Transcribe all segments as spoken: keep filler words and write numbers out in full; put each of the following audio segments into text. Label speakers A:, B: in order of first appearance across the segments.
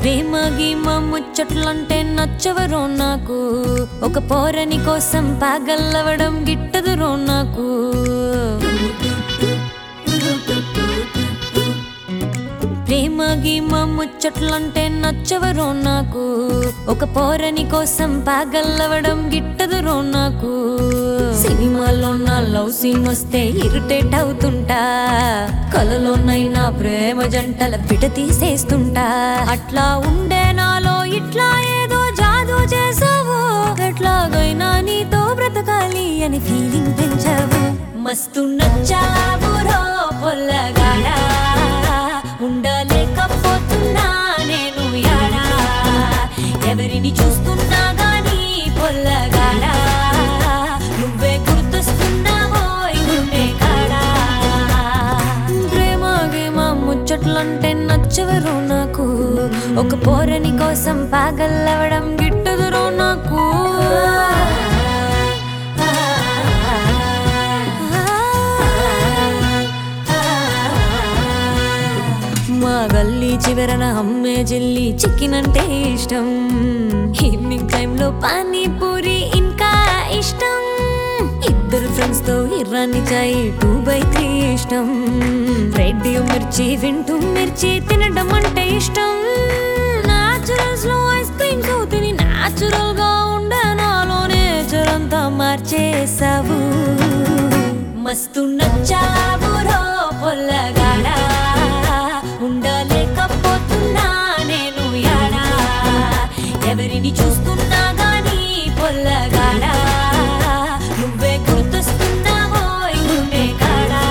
A: ప్రేమ గీమ ముచ్చట్లంటే నచ్చవరో నాకు, ఒక పోరని కోసం పాగల్లవడం గిట్టదురో నాకు. ప్రేమ గీమ ముచ్చట్లంటే నచ్చవరో నాకు, ఒక పోరని కోసం పాగల్లవడం గిట్టదురో నాకు. సినిమాలో నా లవ్ సీన్ వస్తే ఇరిటేట్ అవుతుంటా, కలలోనైనా ప్రేమ జంటల పిట తీసేస్తుంటా. అట్లా ఉండే నాలో ఇట్లా ఏదో జాదూ చేసావు, ఎట్లాగైనా నీతో బ్రతకాలి అని ఫీలింగ్ పెంచావు. మస్తు నచ్చావు రో పొల్లగాడా, ఉండలేకపోతున్నా నేను యాడా, ఎవరిని చూస్తున్నా గానీ పొల్లగాడా, నువ్వే గుర్తొస్తున్నావో గుండె కాడా. ప్రేమ గేమ ముచ్చట్లంటే నచ్చవరో నాకు, ఒక పోరని కోసం పాగల్లవడం గిట్టదురో నాకు. మా గల్లీ చివరన అమ్మే జెల్లీ చికెన్ అంటే ఇష్టం, ఈవినింగ్ టైంలో పానీపూరి ఇంకా ఇష్టం. ఇద్దరు ఫ్రెండ్స్ తో ఇరానీ చాయ్ టూ బై త్రీ ఇష్టం, రేడియో మిర్చి వింటూ మిర్చి తినడం అంటే ఇష్టం. నాచురల్స్ లో ఐస్ క్రీమ్స్ తిని నాచురల్ గా ఉండే నాలో నేచర్ అంతా మార్చేసావు. మస్తు నచ్చావు రో పొల్లగాడా, ఉండలేకపోతున్నా నేను యాడా, ఎవరిని చూస్తున్నా గానీ పొల్లగాడా, నువ్వే గుర్తొస్తున్నావో గుండె కాడా.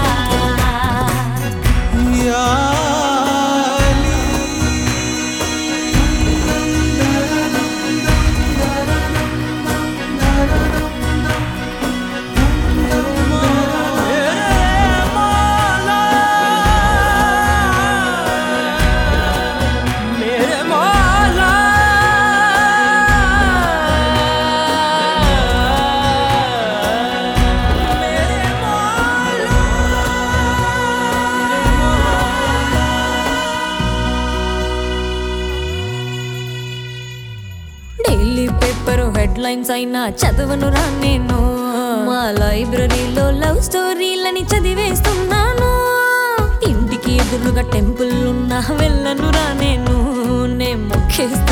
A: డైలీ పేపర్ హెడ్ లైన్స్ అయినా చదవనురా నేను, మా లైబ్రరీలో లవ్ స్టోరీలని చదివేస్తున్నాను. ఇంటికి ఎదురుగా టెంపుల్ ఉన్నా వెళ్ళనురా నేను, నే మొక్కేస్తా